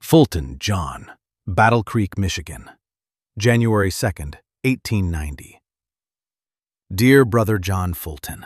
Fulton, John, Battle Creek, Michigan, January 2nd, 1890. Dear Brother John Fulton,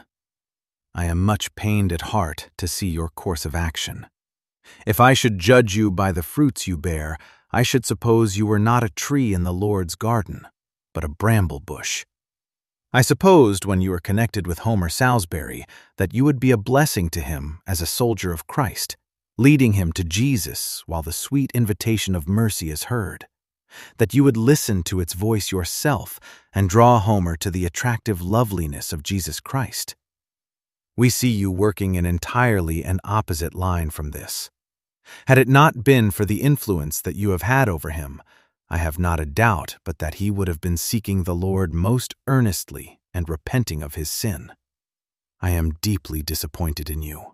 I am much pained at heart to see your course of action. If I should judge you by the fruits you bear, I should suppose you were not a tree in the Lord's garden, but a bramble bush. I supposed when you were connected with Homer Salisbury that you would be a blessing to him as a soldier of Christ, leading him to Jesus while the sweet invitation of mercy is heard, that you would listen to its voice yourself and draw Homer to the attractive loveliness of Jesus Christ. We see you working in entirely an opposite line from this. Had it not been for the influence that you have had over him, I have not a doubt but that he would have been seeking the Lord most earnestly and repenting of his sin. I am deeply disappointed in you.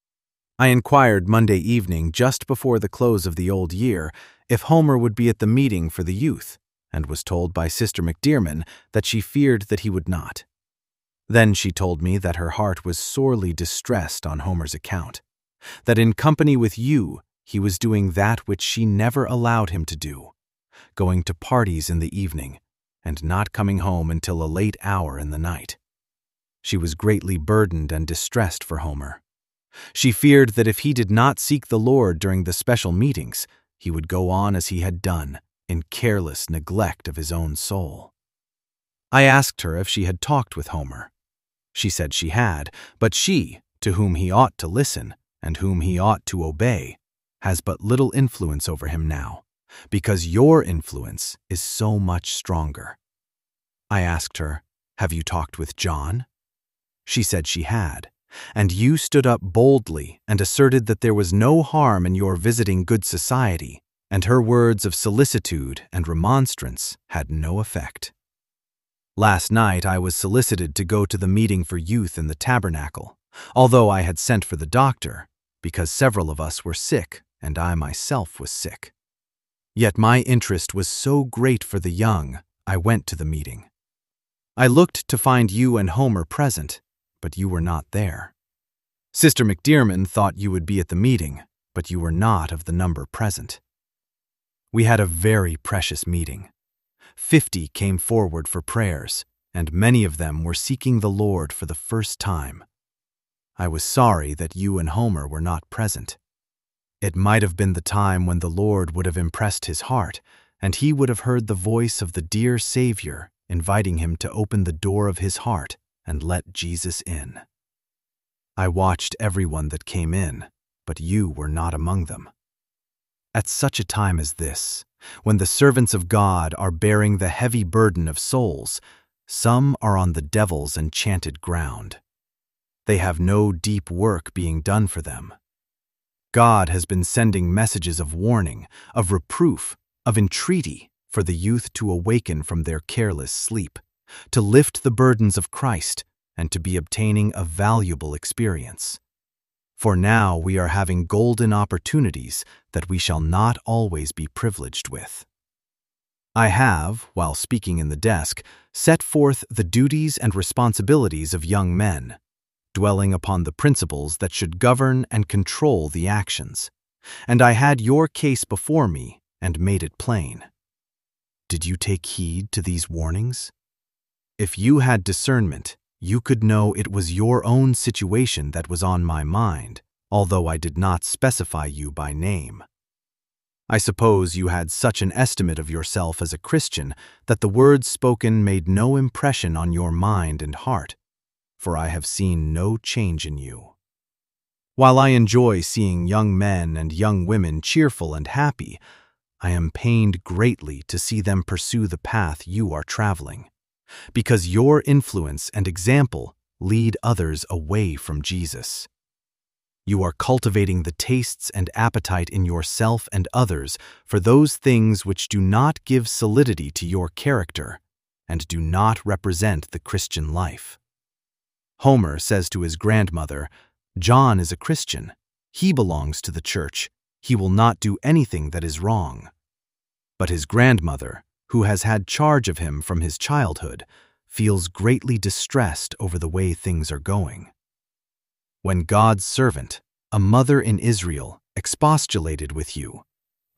I inquired Monday evening, just before the close of the old year, if Homer would be at the meeting for the youth, and was told by Sister McDearman that she feared that he would not. Then she told me that her heart was sorely distressed on Homer's account, that in company with you he was doing that which she never allowed him to do, going to parties in the evening, and not coming home until a late hour in the night. She was greatly burdened and distressed for Homer. She feared that if he did not seek the Lord during the special meetings, he would go on as he had done, in careless neglect of his own soul. I asked her if she had talked with Homer. She said she had, but she, to whom he ought to listen, and whom he ought to obey, has but little influence over him now, because your influence is so much stronger. I asked her, "Have you talked with John?" She said she had, and you stood up boldly and asserted that there was no harm in your visiting good society, and her words of solicitude and remonstrance had no effect. Last night I was solicited to go to the meeting for youth in the tabernacle, although I had sent for the doctor, because several of us were sick and I myself was sick. Yet my interest was so great for the young, I went to the meeting. I looked to find you and Homer present, but you were not there. Sister McDearman thought you would be at the meeting, but you were not of the number present. We had a very precious meeting. 50 came forward for prayers, and many of them were seeking the Lord for the first time. I was sorry that you and Homer were not present. It might have been the time when the Lord would have impressed his heart, and he would have heard the voice of the dear Savior inviting him to open the door of his heart and let Jesus in. I watched everyone that came in, but you were not among them. At such a time as this, when the servants of God are bearing the heavy burden of souls, some are on the devil's enchanted ground. They have no deep work being done for them. God has been sending messages of warning, of reproof, of entreaty for the youth to awaken from their careless sleep, to lift the burdens of Christ, and to be obtaining a valuable experience. For now we are having golden opportunities that we shall not always be privileged with. I have, while speaking in the desk, set forth the duties and responsibilities of young men, dwelling upon the principles that should govern and control the actions, and I had your case before me and made it plain. Did you take heed to these warnings? If you had discernment, you could know it was your own situation that was on my mind, although I did not specify you by name. I suppose you had such an estimate of yourself as a Christian that the words spoken made no impression on your mind and heart, for I have seen no change in you. While I enjoy seeing young men and young women cheerful and happy, I am pained greatly to see them pursue the path you are traveling, because your influence and example lead others away from Jesus. You are cultivating the tastes and appetite in yourself and others for those things which do not give solidity to your character and do not represent the Christian life. Homer says to his grandmother, "John is a Christian. He belongs to the church. He will not do anything that is wrong." But his grandmother, who has had charge of him from his childhood, feels greatly distressed over the way things are going. When God's servant, a mother in Israel, expostulated with you,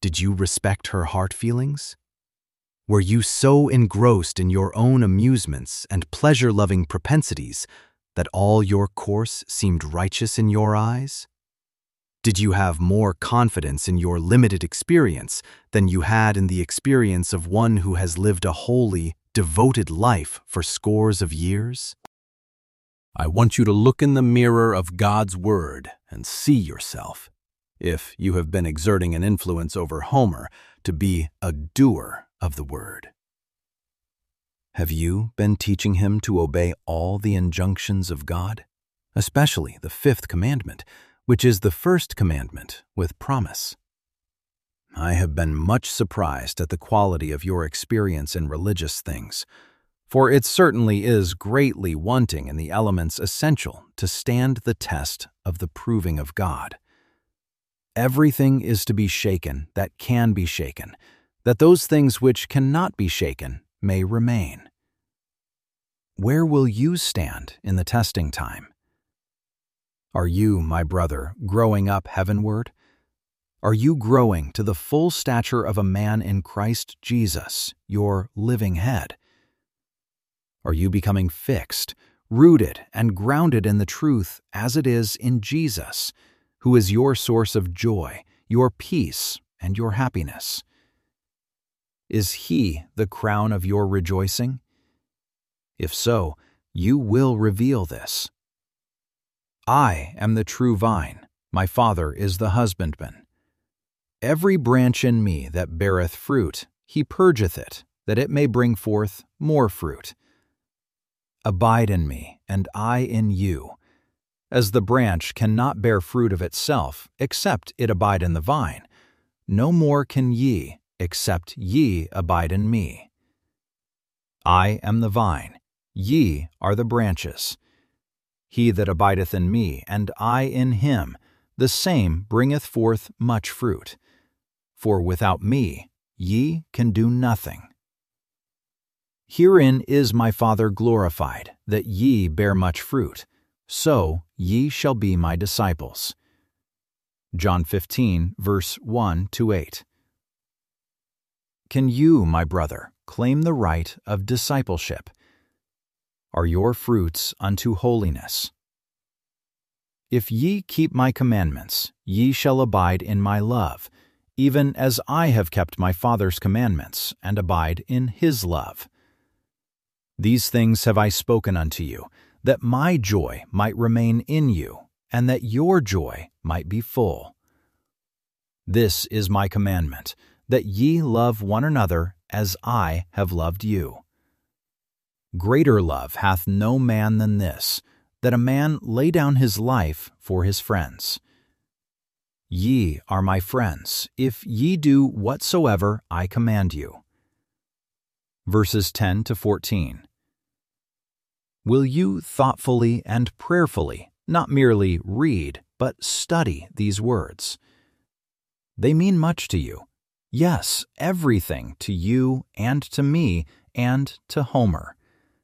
Did you respect her heart feelings? Were you so engrossed in your own amusements and pleasure-loving propensities that all your course seemed righteous in your eyes? Did you have more confidence in your limited experience than you had in the experience of one who has lived a holy, devoted life for scores of years? I want you to look in the mirror of God's Word and see yourself, if you have been exerting an influence over Homer, to be a doer of the Word. Have you been teaching him to obey all the injunctions of God, especially the fifth commandment, which is the first commandment with promise? I have been much surprised at the quality of your experience in religious things, for it certainly is greatly wanting in the elements essential to stand the test of the proving of God. Everything is to be shaken that can be shaken, that those things which cannot be shaken may remain. Where will you stand in the testing time? Are you, my brother, growing up heavenward? Are you growing to the full stature of a man in Christ Jesus, your living head? Are you becoming fixed, rooted, and grounded in the truth as it is in Jesus, who is your source of joy, your peace, and your happiness? Is He the crown of your rejoicing? If so, you will reveal this. I am the true vine, my Father is the husbandman. Every branch in me that beareth fruit, He purgeth it, that it may bring forth more fruit. Abide in me, and I in you. As the branch cannot bear fruit of itself, except it abide in the vine, no more can ye, except ye abide in me. I am the vine, ye are the branches. He that abideth in me, and I in him, the same bringeth forth much fruit. For without me ye can do nothing. Herein is my Father glorified, that ye bear much fruit, so ye shall be my disciples. John 15, verse 1-8. Can you, my brother, claim the right of discipleship? Are your fruits unto holiness? If ye keep my commandments, ye shall abide in my love, even as I have kept my Father's commandments, and abide in his love. These things have I spoken unto you, that my joy might remain in you, and that your joy might be full. This is my commandment, that ye love one another as I have loved you. Greater love hath no man than this, that a man lay down his life for his friends. Ye are my friends, if ye do whatsoever I command you. Verses 10-14. Will you thoughtfully and prayerfully not merely read, but study these words? They mean much to you. Yes, everything to you and to me and to Homer.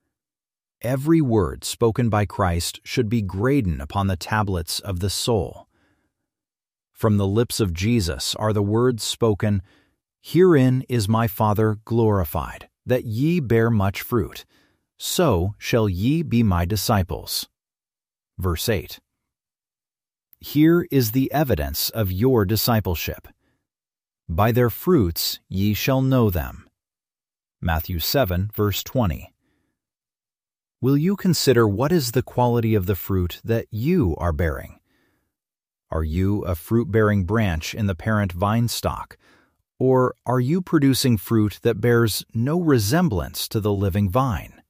Every word spoken by Christ should be graven upon the tablets of the soul. From the lips of Jesus are the words spoken, Herein is my Father glorified, that ye bear much fruit. So shall ye be my disciples. Verse 8. Here is the evidence of your discipleship. By their fruits ye shall know them. Matthew 7, verse 20. Will you consider what is the quality of the fruit that you are bearing? Are you a fruit-bearing branch in the parent vine stock, or are you producing fruit that bears no resemblance to the living vine?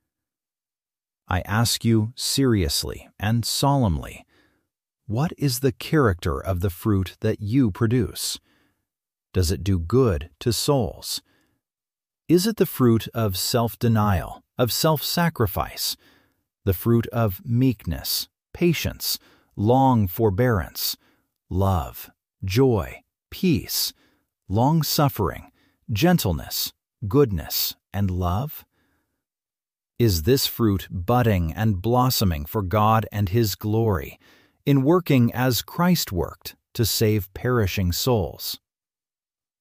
I ask you seriously and solemnly, what is the character of the fruit that you produce? Does it do good to souls? Is it the fruit of self-denial, of self-sacrifice, the fruit of meekness, patience, long forbearance, love, joy, peace, long-suffering, gentleness, goodness, and love? Is this fruit budding and blossoming for God and His glory, in working as Christ worked to save perishing souls?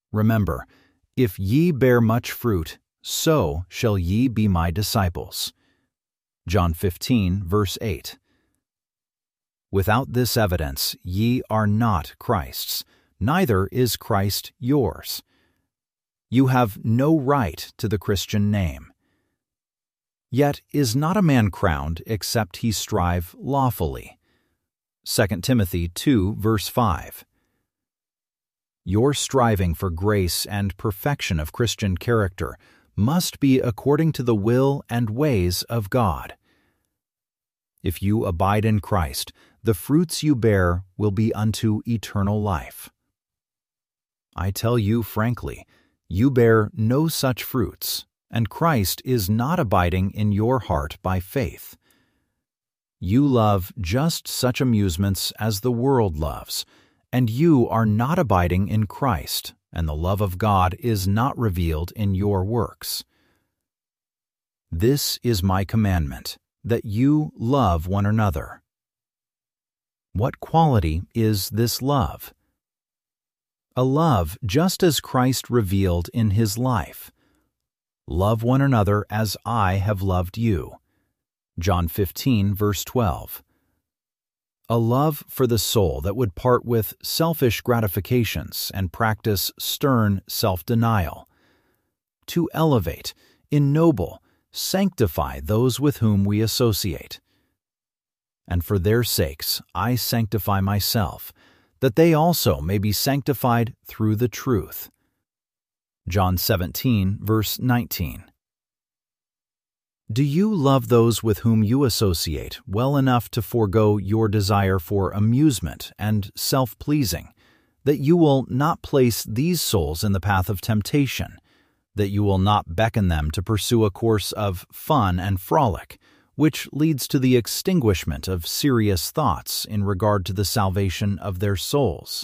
Remember, if ye bear much fruit, so shall ye be my disciples. John 15, verse 8. Without this evidence, ye are not Christ's, neither is Christ yours. You have no right to the Christian name. Yet is not a man crowned except he strive lawfully. 2 Timothy 2, verse 5. Your striving for grace and perfection of Christian character must be according to the will and ways of God. If you abide in Christ, the fruits you bear will be unto eternal life. I tell you frankly, you bear no such fruits, and Christ is not abiding in your heart by faith. You love just such amusements as the world loves, and you are not abiding in Christ, and the love of God is not revealed in your works. This is my commandment, that you love one another. What quality is this love? A love just as Christ revealed in his life. Love one another as I have loved you. John 15, verse 12. A love for the soul that would part with selfish gratifications and practice stern self-denial. To elevate, ennoble, sanctify those with whom we associate. And for their sakes I sanctify myself, that they also may be sanctified through the truth. John 17, verse 19. Do you love those with whom you associate well enough to forego your desire for amusement and self-pleasing, that you will not place these souls in the path of temptation, that you will not beckon them to pursue a course of fun and frolic, which leads to the extinguishment of serious thoughts in regard to the salvation of their souls?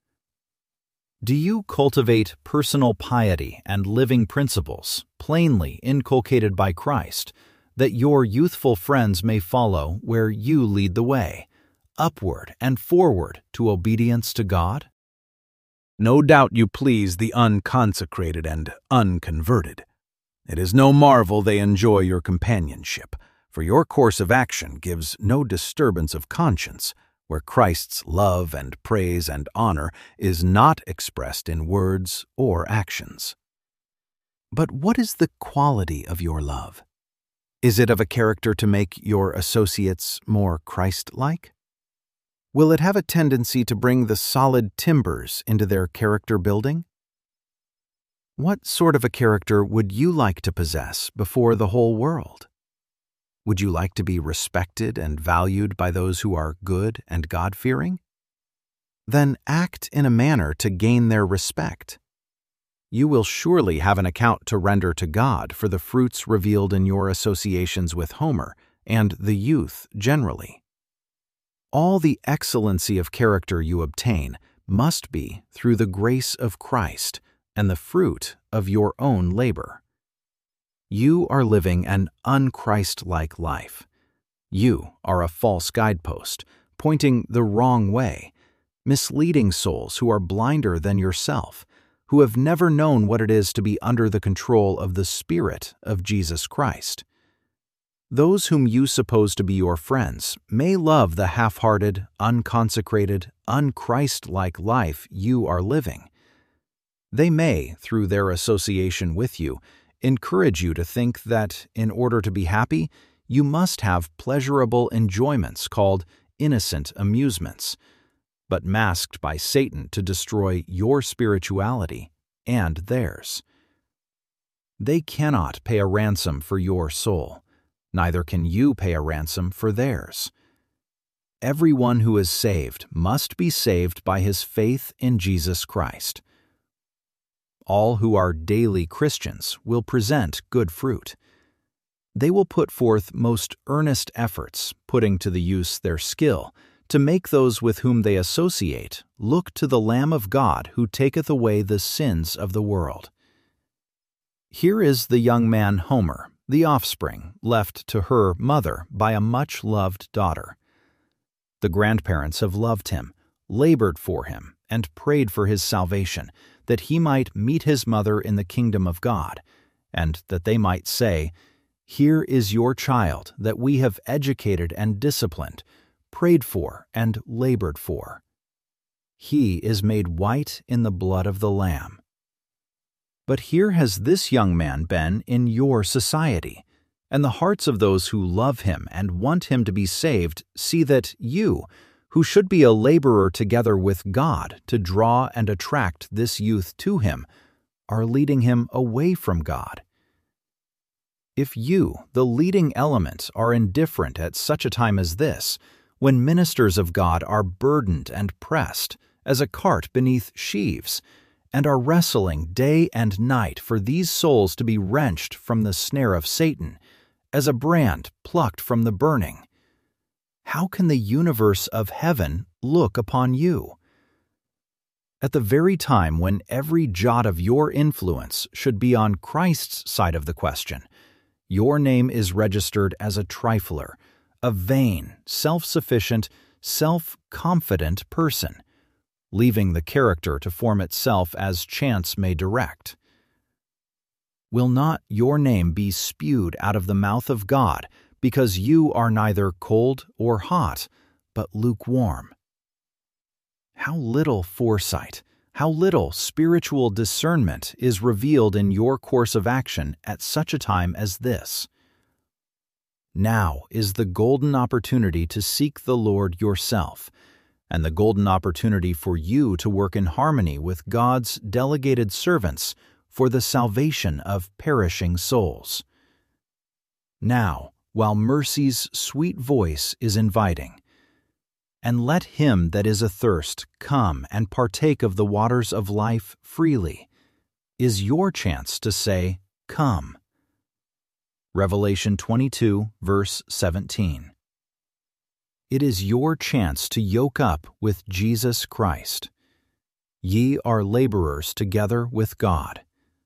Do you cultivate personal piety and living principles, plainly inculcated by Christ, that your youthful friends may follow where you lead the way, upward and forward to obedience to God? No doubt you please the unconsecrated and unconverted. It is no marvel they enjoy your companionship, for your course of action gives no disturbance of conscience, where Christ's love and praise and honor is not expressed in words or actions. But what is the quality of your love? Is it of a character to make your associates more Christ-like? Will it have a tendency to bring the solid timbers into their character building? What sort of a character would you like to possess before the whole world? Would you like to be respected and valued by those who are good and God-fearing? Then act in a manner to gain their respect. You will surely have an account to render to God for the fruits revealed in your associations with Homer and the youth generally. All the excellency of character you obtain must be through the grace of Christ and the fruit of your own labor. You are living an un-Christ-like life. You are a false guidepost, pointing the wrong way, misleading souls who are blinder than yourself, who have never known what it is to be under the control of the Spirit of Jesus Christ. Those whom you suppose to be your friends may love the half-hearted, unconsecrated, un-Christ-like life you are living. They may, through their association with you, encourage you to think that, in order to be happy, you must have pleasurable enjoyments called innocent amusements, but masked by Satan to destroy your spirituality and theirs. They cannot pay a ransom for your soul, neither can you pay a ransom for theirs. Everyone who is saved must be saved by his faith in Jesus Christ. All who are daily Christians will present good fruit. They will put forth most earnest efforts, putting to the use their skill, to make those with whom they associate look to the Lamb of God who taketh away the sins of the world. Here is the young man Homer, the offspring left to her mother by a much-loved daughter. The grandparents have loved him, labored for him, and prayed for his salvation, that he might meet his mother in the kingdom of God, and that they might say, "Here is your child that we have educated and disciplined, prayed for and labored for. He is made white in the blood of the Lamb." But here has this young man been in your society, and the hearts of those who love him and want him to be saved see that you, who should be a laborer together with God to draw and attract this youth to him, are leading him away from God. If you, the leading element, are indifferent at such a time as this, when ministers of God are burdened and pressed, as a cart beneath sheaves, and are wrestling day and night for these souls to be wrenched from the snare of Satan, as a brand plucked from the burning, how can the universe of heaven look upon you? At the very time when every jot of your influence should be on Christ's side of the question, your name is registered as a trifler, a vain, self-sufficient, self-confident person, leaving the character to form itself as chance may direct. Will not your name be spewed out of the mouth of God because you are neither cold or hot, but lukewarm? How little foresight, how little spiritual discernment is revealed in your course of action at such a time as this. Now is the golden opportunity to seek the Lord yourself, and the golden opportunity for you to work in harmony with God's delegated servants for the salvation of perishing souls. Now, while mercy's sweet voice is inviting, "And let him that is athirst come and partake of the waters of life freely," is your chance to say, "Come." Revelation 22, verse 17. It is your chance to yoke up with Jesus Christ. Ye are laborers together with God.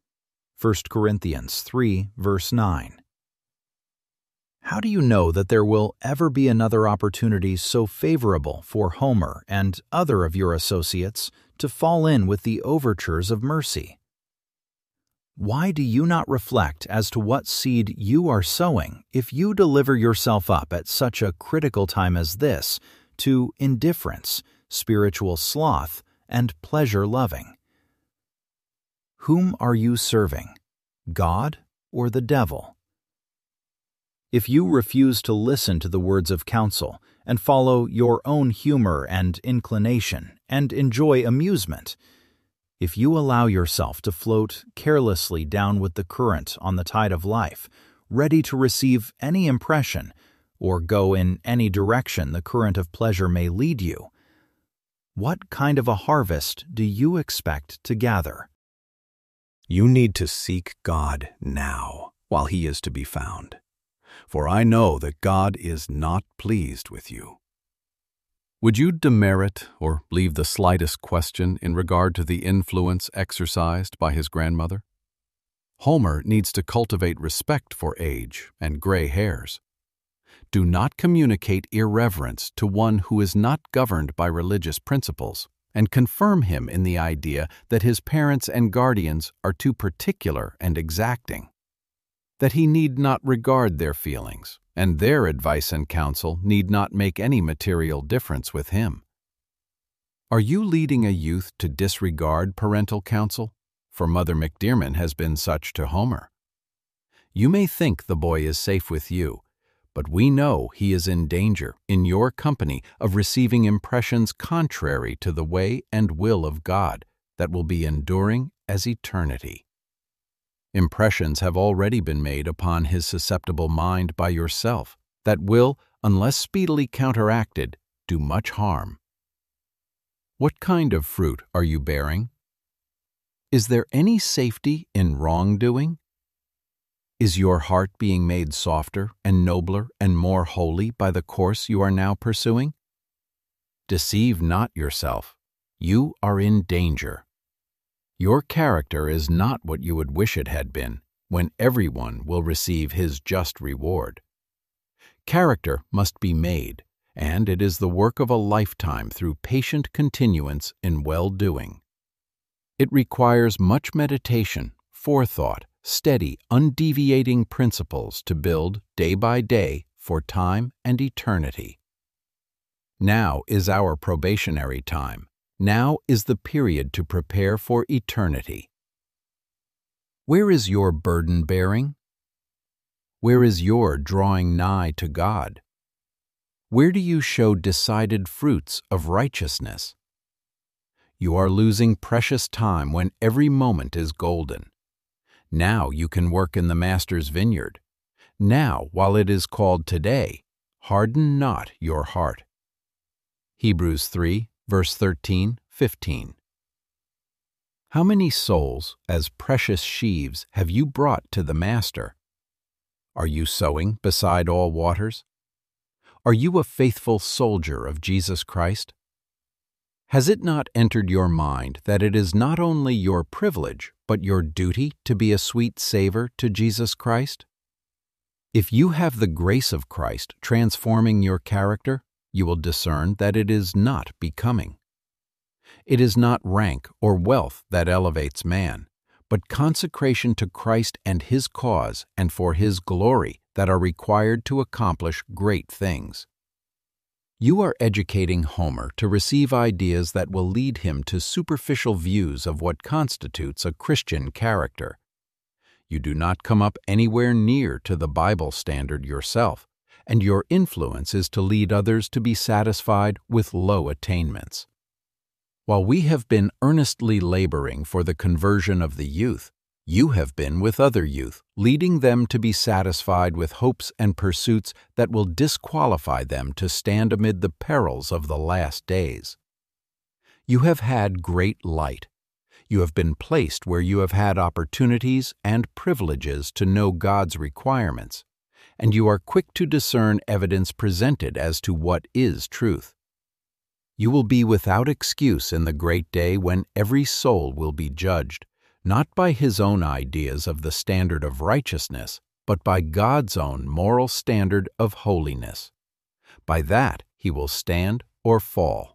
1 Corinthians 3, verse 9. How do you know that there will ever be another opportunity so favorable for Homer and other of your associates to fall in with the overtures of mercy? Why do you not reflect as to what seed you are sowing if you deliver yourself up at such a critical time as this to indifference, spiritual sloth, and pleasure-loving? Whom are you serving, God or the devil? If you refuse to listen to the words of counsel and follow your own humor and inclination and enjoy amusement, if you allow yourself to float carelessly down with the current on the tide of life, ready to receive any impression or go in any direction the current of pleasure may lead you, what kind of a harvest do you expect to gather? You need to seek God now, while He is to be found. For I know that God is not pleased with you. Would you demerit or leave the slightest question in regard to the influence exercised by his grandmother? Homer needs to cultivate respect for age and gray hairs. Do not communicate irreverence to one who is not governed by religious principles, and confirm him in the idea that his parents and guardians are too particular and exacting, that he need not regard their feelings, and their advice and counsel need not make any material difference with him. Are you leading a youth to disregard parental counsel? For Mother McDearman has been such to Homer. You may think the boy is safe with you, but we know he is in danger, in your company, of receiving impressions contrary to the way and will of God that will be enduring as eternity. Impressions have already been made upon his susceptible mind by yourself that will, unless speedily counteracted, do much harm. What kind of fruit are you bearing? Is there any safety in wrongdoing? Is your heart being made softer and nobler and more holy by the course you are now pursuing? Deceive not yourself. You are in danger. Your character is not what you would wish it had been, when everyone will receive his just reward. Character must be made, and it is the work of a lifetime through patient continuance in well-doing. It requires much meditation, forethought, steady, undeviating principles to build, day by day, for time and eternity. Now is our probationary time. Now is the period to prepare for eternity. Where is your burden bearing? Where is your drawing nigh to God? Where do you show decided fruits of righteousness? You are losing precious time when every moment is golden. Now you can work in the Master's vineyard. Now, while it is called today, harden not your heart. Hebrews 3, verse 13, 15. How many souls, as precious sheaves, have you brought to the Master? Are you sowing beside all waters? Are you a faithful soldier of Jesus Christ? Has it not entered your mind that it is not only your privilege, but your duty to be a sweet savor to Jesus Christ? If you have the grace of Christ transforming your character, you will discern that it is not becoming. It is not rank or wealth that elevates man, but consecration to Christ and His cause and for His glory that are required to accomplish great things. You are educating Homer to receive ideas that will lead him to superficial views of what constitutes a Christian character. You do not come up anywhere near to the Bible standard yourself, and your influence is to lead others to be satisfied with low attainments. While we have been earnestly laboring for the conversion of the youth, you have been with other youth, leading them to be satisfied with hopes and pursuits that will disqualify them to stand amid the perils of the last days. You have had great light. You have been placed where you have had opportunities and privileges to know God's requirements, and you are quick to discern evidence presented as to what is truth. You will be without excuse in the great day when every soul will be judged, not by his own ideas of the standard of righteousness, but by God's own moral standard of holiness. By that he will stand or fall.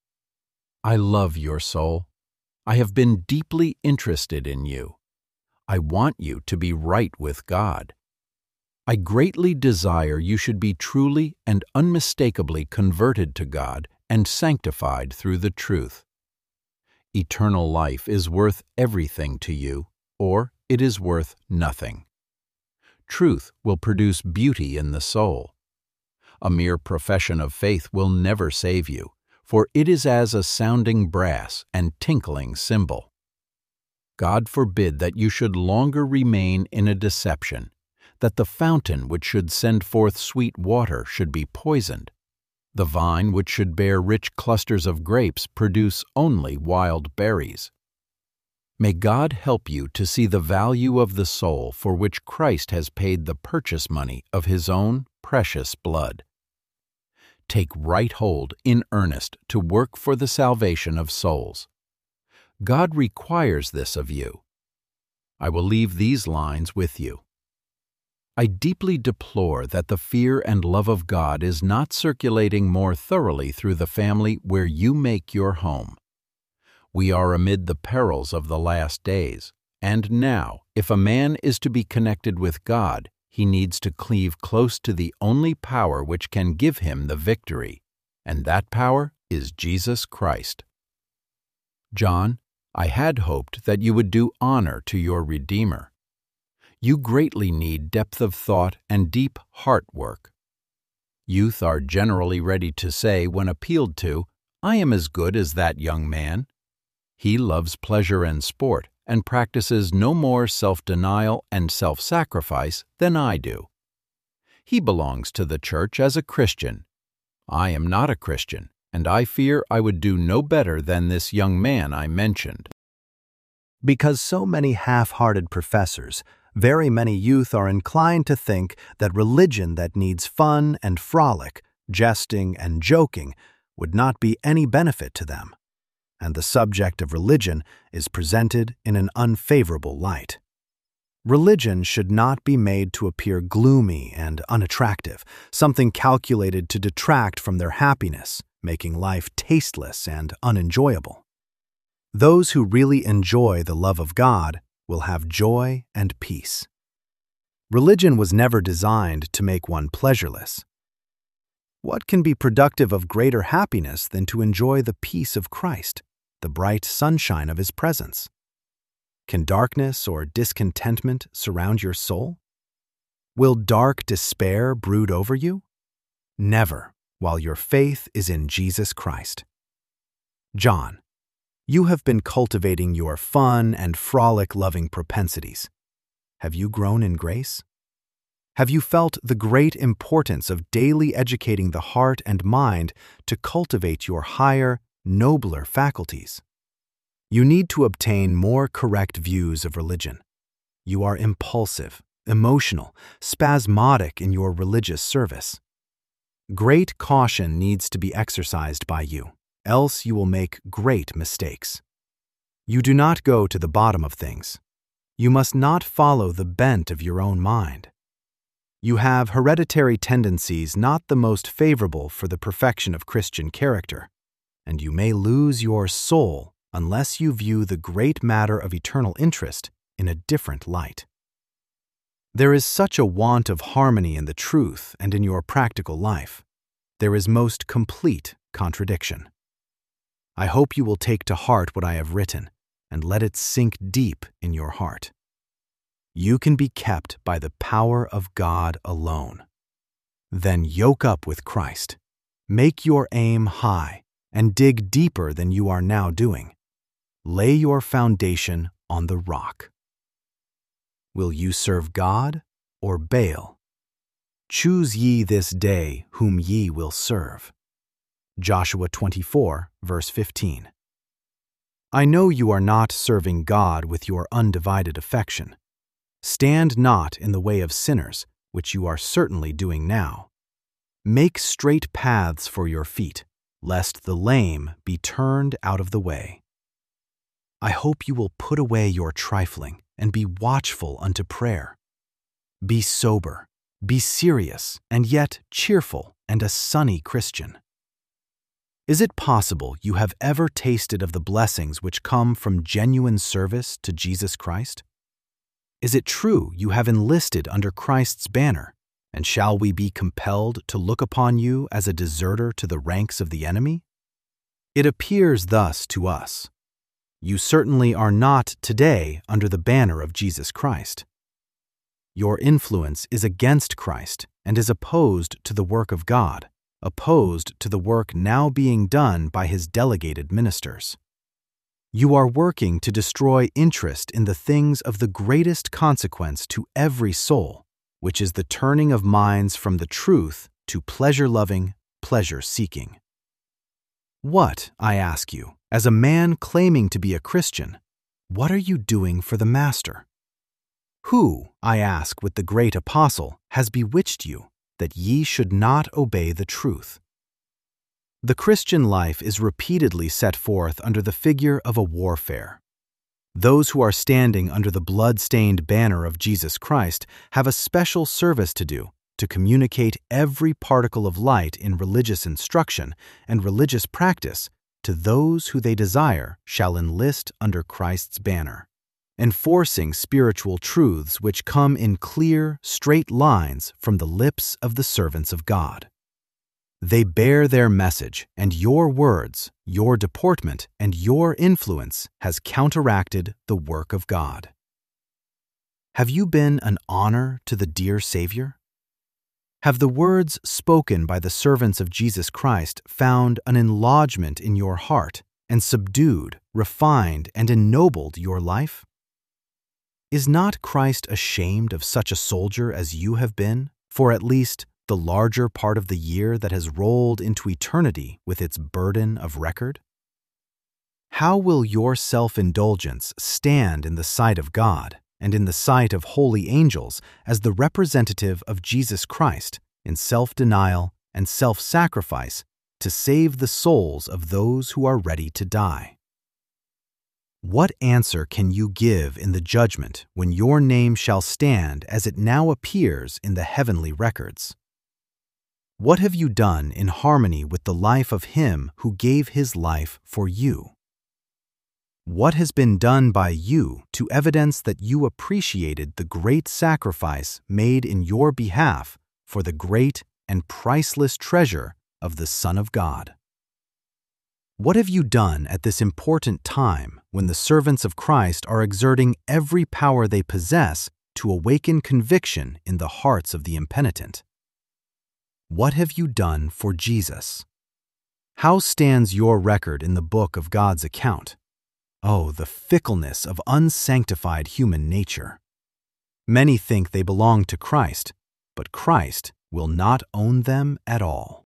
I love your soul. I have been deeply interested in you. I want you to be right with God. I greatly desire you should be truly and unmistakably converted to God and sanctified through the truth. Eternal life is worth everything to you, or it is worth nothing. Truth will produce beauty in the soul. A mere profession of faith will never save you, for it is as a sounding brass and tinkling cymbal. God forbid that you should longer remain in a deception, that the fountain which should send forth sweet water should be poisoned, the vine which should bear rich clusters of grapes produce only wild berries. May God help you to see the value of the soul for which Christ has paid the purchase money of His own precious blood. Take right hold in earnest to work for the salvation of souls. God requires this of you. I will leave these lines with you. I deeply deplore that the fear and love of God is not circulating more thoroughly through the family where you make your home. We are amid the perils of the last days, and now, if a man is to be connected with God, he needs to cleave close to the only power which can give him the victory, and that power is Jesus Christ. John, I had hoped that you would do honor to your Redeemer. You greatly need depth of thought and deep heart work. Youth are generally ready to say when appealed to, I am as good as that young man. He loves pleasure and sport and practices no more self-denial and self-sacrifice than I do. He belongs to the church as a Christian. I am not a Christian, and I fear I would do no better than this young man I mentioned. Because so many half-hearted professors, very many youth are inclined to think that religion that needs fun and frolic, jesting and joking, would not be any benefit to them, and the subject of religion is presented in an unfavorable light. Religion should not be made to appear gloomy and unattractive, something calculated to detract from their happiness, making life tasteless and unenjoyable. Those who really enjoy the love of God will have joy and peace. Religion was never designed to make one pleasureless. What can be productive of greater happiness than to enjoy the peace of Christ, the bright sunshine of His presence? Can darkness or discontentment surround your soul? Will dark despair brood over you? Never, while your faith is in Jesus Christ. John, you have been cultivating your fun and frolic-loving propensities. Have you grown in grace? Have you felt the great importance of daily educating the heart and mind to cultivate your higher, nobler faculties? You need to obtain more correct views of religion. You are impulsive, emotional, spasmodic in your religious service. Great caution needs to be exercised by you, else you will make great mistakes. You do not go to the bottom of things. You must not follow the bent of your own mind. You have hereditary tendencies not the most favorable for the perfection of Christian character, and you may lose your soul unless you view the great matter of eternal interest in a different light. There is such a want of harmony in the truth and in your practical life. There is most complete contradiction. I hope you will take to heart what I have written and let it sink deep in your heart. You can be kept by the power of God alone. Then yoke up with Christ. Make your aim high and dig deeper than you are now doing. Lay your foundation on the rock. Will you serve God or Baal? Choose ye this day whom ye will serve. Joshua 24, verse 15. I know you are not serving God with your undivided affection. Stand not in the way of sinners, which you are certainly doing now. Make straight paths for your feet, lest the lame be turned out of the way. I hope you will put away your trifling and be watchful unto prayer. Be sober, be serious, and yet cheerful and a sunny Christian. Is it possible you have ever tasted of the blessings which come from genuine service to Jesus Christ? Is it true you have enlisted under Christ's banner, and shall we be compelled to look upon you as a deserter to the ranks of the enemy? It appears thus to us. You certainly are not today under the banner of Jesus Christ. Your influence is against Christ and is opposed to the work of God, opposed to the work now being done by His delegated ministers. You are working to destroy interest in the things of the greatest consequence to every soul, which is the turning of minds from the truth to pleasure-loving, pleasure-seeking. What, I ask you, as a man claiming to be a Christian, what are you doing for the Master? Who, I ask with the great apostle, has bewitched you, that ye should not obey the truth? The Christian life is repeatedly set forth under the figure of a warfare. Those who are standing under the blood-stained banner of Jesus Christ have a special service to do, to communicate every particle of light in religious instruction and religious practice to those who they desire shall enlist under Christ's banner, enforcing spiritual truths which come in clear, straight lines from the lips of the servants of God. They bear their message, and your words, your deportment, and your influence has counteracted the work of God. Have you been an honor to the dear Savior? Have the words spoken by the servants of Jesus Christ found an enlargement in your heart and subdued, refined, and ennobled your life? Is not Christ ashamed of such a soldier as you have been, for at least the larger part of the year that has rolled into eternity with its burden of record? How will your self-indulgence stand in the sight of God and in the sight of holy angels as the representative of Jesus Christ in self-denial and self-sacrifice to save the souls of those who are ready to die? What answer can you give in the judgment when your name shall stand as it now appears in the heavenly records? What have you done in harmony with the life of Him who gave His life for you? What has been done by you to evidence that you appreciated the great sacrifice made in your behalf for the great and priceless treasure of the Son of God? What have you done at this important time when the servants of Christ are exerting every power they possess to awaken conviction in the hearts of the impenitent? What have you done for Jesus? How stands your record in the book of God's account? Oh, the fickleness of unsanctified human nature. Many think they belong to Christ, but Christ will not own them at all.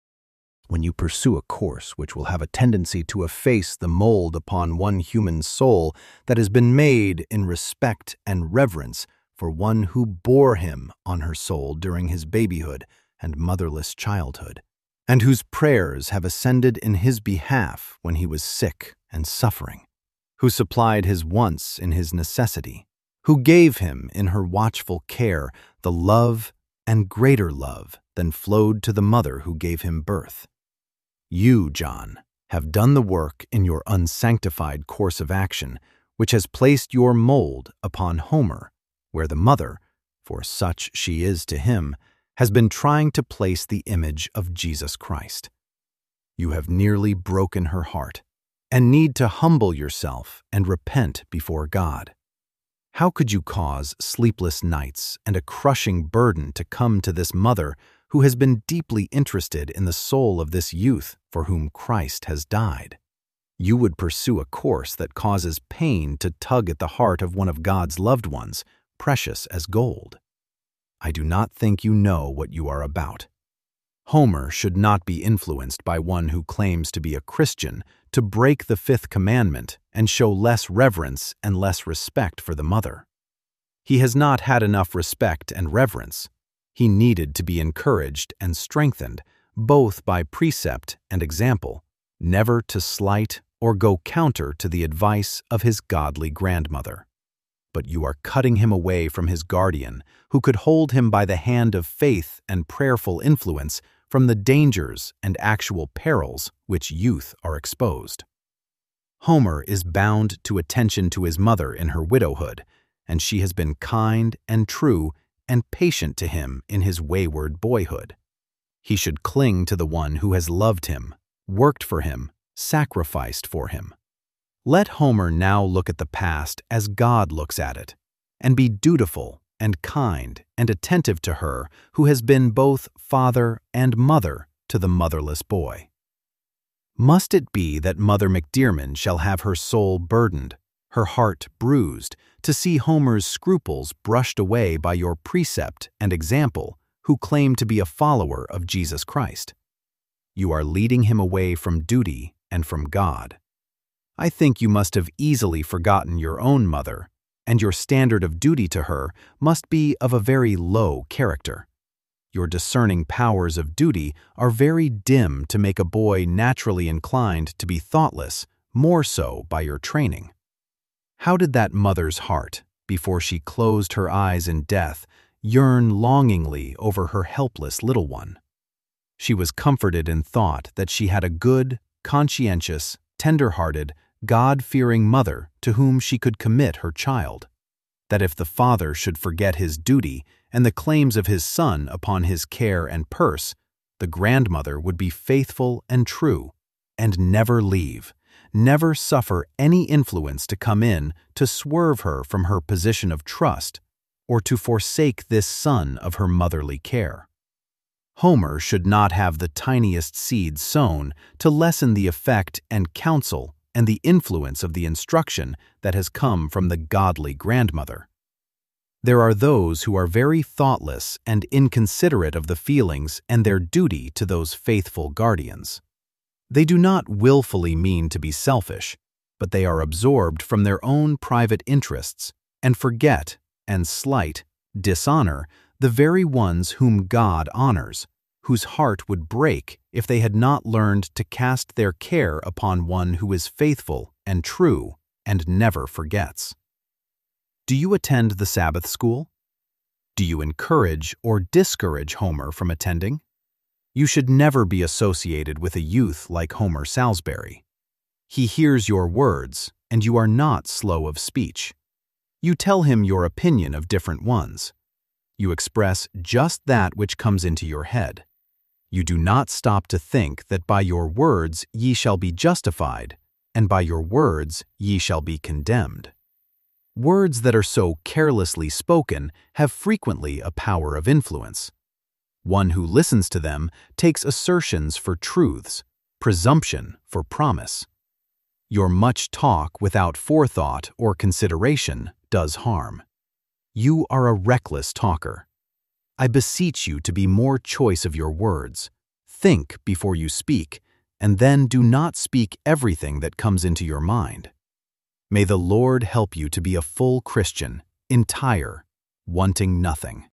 When you pursue a course which will have a tendency to efface the mold upon one human soul that has been made in respect and reverence for one who bore him on her soul during his babyhood and motherless childhood, and whose prayers have ascended in his behalf when he was sick and suffering, who supplied his wants in his necessity, who gave him in her watchful care the love and greater love than flowed to the mother who gave him birth. You, John, have done the work in your unsanctified course of action, which has placed your mold upon Homer, where the mother, for such she is to him, has been trying to place the image of Jesus Christ. You have nearly broken her heart, and need to humble yourself and repent before God. How could you cause sleepless nights and a crushing burden to come to this mother who has been deeply interested in the soul of this youth for whom Christ has died? You would pursue a course that causes pain to tug at the heart of one of God's loved ones, precious as gold. I do not think you know what you are about. Homer should not be influenced by one who claims to be a Christian to break the fifth commandment and show less reverence and less respect for the mother. He has not had enough respect and reverence. He needed to be encouraged and strengthened, both by precept and example, never to slight or go counter to the advice of his godly grandmother. But you are cutting him away from his guardian, who could hold him by the hand of faith and prayerful influence from the dangers and actual perils which youth are exposed. Homer is bound to attention to his mother in her widowhood, and she has been kind and true and patient to him in his wayward boyhood. He should cling to the one who has loved him, worked for him, sacrificed for him. Let Homer now look at the past as God looks at it, and be dutiful and kind and attentive to her who has been both father and mother to the motherless boy. Must it be that Mother McDearman shall have her soul burdened, her heart bruised, to see Homer's scruples brushed away by your precept and example, who claim to be a follower of Jesus Christ? You are leading him away from duty and from God. I think you must have easily forgotten your own mother, and your standard of duty to her must be of a very low character. Your discerning powers of duty are very dim to make a boy naturally inclined to be thoughtless, more so by your training. How did that mother's heart, before she closed her eyes in death, yearn longingly over her helpless little one? She was comforted in thought that she had a good, conscientious, tender-hearted, God-fearing mother to whom she could commit her child, that if the father should forget his duty and the claims of his son upon his care and purse, the grandmother would be faithful and true, and never leave, never suffer any influence to come in to swerve her from her position of trust, or to forsake this son of her motherly care. Homer should not have the tiniest seed sown to lessen the effect and counsel and the influence of the instruction that has come from the godly grandmother. There are those who are very thoughtless and inconsiderate of the feelings and their duty to those faithful guardians. They do not willfully mean to be selfish, but they are absorbed from their own private interests and forget and slight, dishonor the very ones whom God honors, whose heart would break if they had not learned to cast their care upon one who is faithful and true and never forgets. Do you attend the Sabbath school? Do you encourage or discourage Homer from attending? You should never be associated with a youth like Homer Salisbury. He hears your words, and you are not slow of speech. You tell him your opinion of different ones. You express just that which comes into your head. You do not stop to think that by your words ye shall be justified, and by your words ye shall be condemned. Words that are so carelessly spoken have frequently a power of influence. One who listens to them takes assertions for truths, presumption for promise. Your much talk without forethought or consideration does harm. You are a reckless talker. I beseech you to be more choice of your words. Think before you speak, and then do not speak everything that comes into your mind. May the Lord help you to be a full Christian, entire, wanting nothing.